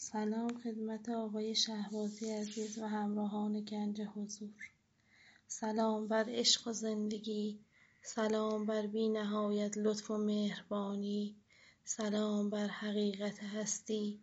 سلام خدمت آقای شهبازی عزیز و همراهان گنج حضور. سلام بر عشق و زندگی، سلام بر بی نهایت لطف و مهربانی، سلام بر حقیقت هستی.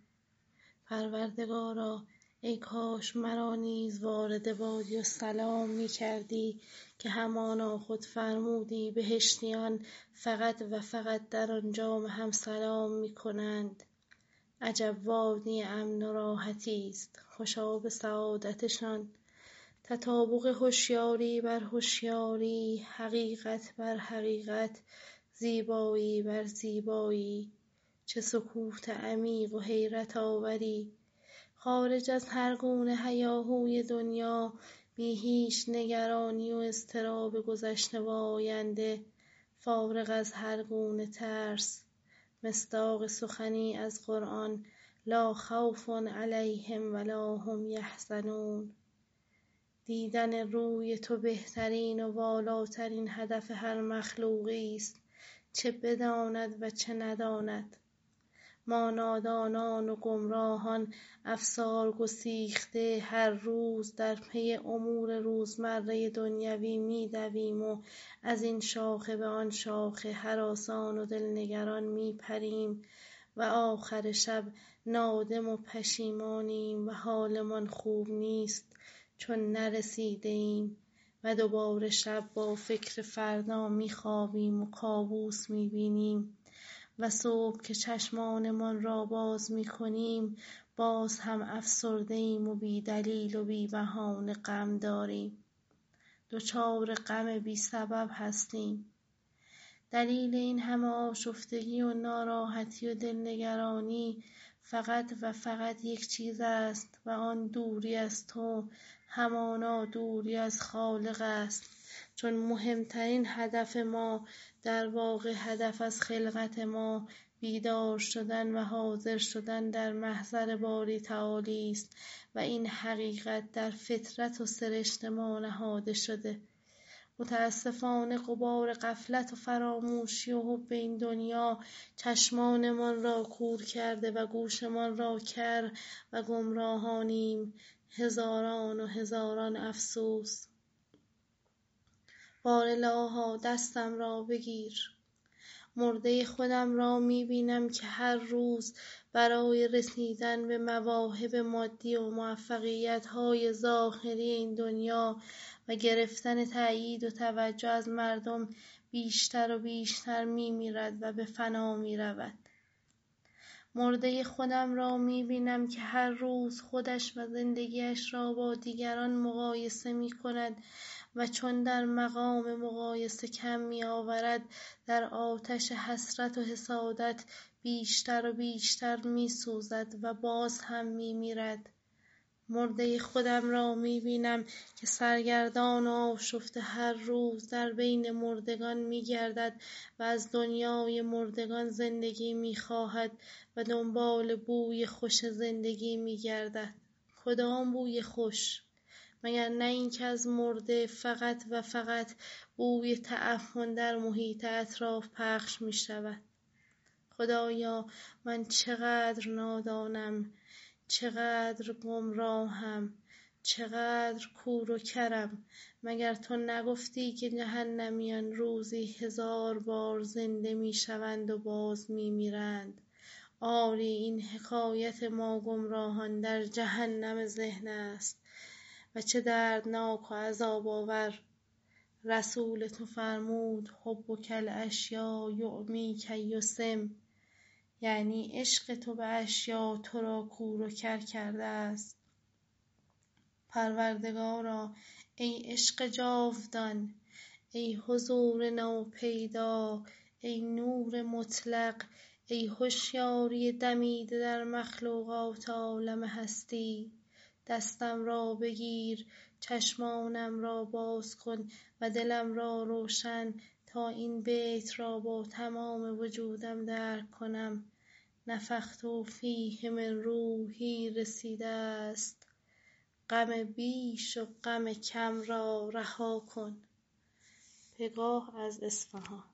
پروردگارا، ای کاش مرا نیز وارد وادی السلام می کردی که همانا خود فرمودی بهشتیان فقط و فقط در آنجا هم سلام می کنند. عجب وادی امن و راحتی است، خوشا به سعادتشان. تطابق هوشیاری بر هوشیاری، حقیقت بر حقیقت، زیبایی بر زیبایی. چه سکوت عمیق و حیرت آوری، خارج از هر گونه هیاهوی دنیا، بی هیچ نگرانی و اضطراب گذشته و آینده، فارغ از هر گونه ترس. مصداق سخنی از قرآن: لا خوف علیهم ولا هم یحزنون. دیدن روی تو بهترین و والاترین هدف هر مخلوقی است، چه بداند و چه نداند. ما نادانان و گمراهان افسار گسیخته هر روز در پی امور روزمره دنیوی می دویم و از این شاخه به آن شاخه هراسان و دلنگران می پریم و آخر شب نادم و پشیمانیم و حالمان خوب نیست چون نرسیده ایم و دوباره شب با فکر فردا می خوابیم و کابوس می بینیم و صبح که چشمانمان را باز می کنیم باز هم افسرده ایم و بی دلیل و بی بهانه غم داریم. دچار غم بی سبب هستیم. دلیل این همه آشفتگی و ناراحتی و دلنگرانی فقط و فقط یک چیز است و آن دوری از تو، همانا دوری از خالق است. چون مهمترین هدف ما، در واقع هدف از خلقت ما، بیدار شدن و حاضر شدن در محضر باری تعالی است و این حقیقت در فطرت و سرشت ما نهاده شده. متاسفانه غبار غفلت و فراموشی و حب این دنیا چشمانمان را کور کرده و گوشمان را کر و گمراهانیم. هزاران و هزاران افسوس. بارالها دستم را بگیر. مرده خودم را می بینم که هر روز برای رسیدن به مواهب مادی و موفقیت‌های ظاهری این دنیا و گرفتن تأیید و توجه از مردم بیشتر و بیشتر می میرد و به فنا می رود. مرده خودم را می بینم که هر روز خودش و زندگیش را با دیگران مقایسه می کند و چون در مقام مقایسه کم می آورد در آتش حسرت و حسادت بیشتر و بیشتر می سوزد و باز هم می میرد. مرده خودم را می بینم که سرگردان و آشفته هر روز در بین مردگان می گردد و از دنیای مردگان زندگی می خواهد و دنبال بوی خوش زندگی می گردد. کدام بوی خوش؟ مگر نه این که از مرده فقط و فقط بوی تعفن در محیط اطراف پخش می شود. خدایا، من چقدر نادانم، چقدر گمراهم، چقدر کور و کرم. مگر تو نگفتی که جهنمیان روزی 1000 بار زنده می شوند و باز می میرند؟ آری، این حکایت ما گمراهان در جهنم ذهن است و چه دردناک و عذاب آور. رسول تو فرمود حبک الاشیاء یعمیک یسم، یعنی عشق تو به اشیا تو را کور و کر کرده است. پروردگارا، ای عشق جاودان، ای حضور نوپیدا، ای نور مطلق، ای هوشیاری دمیده در مخلوقات عالم هستی، دستم را بگیر، چشمانم را باز کن و دلم را روشن تا این بیت را با تمام وجودم درک کنم. نفخت فیه من روحی رسیده است. غم بیش و غم کم را رها کن. پگاه از اصفهان.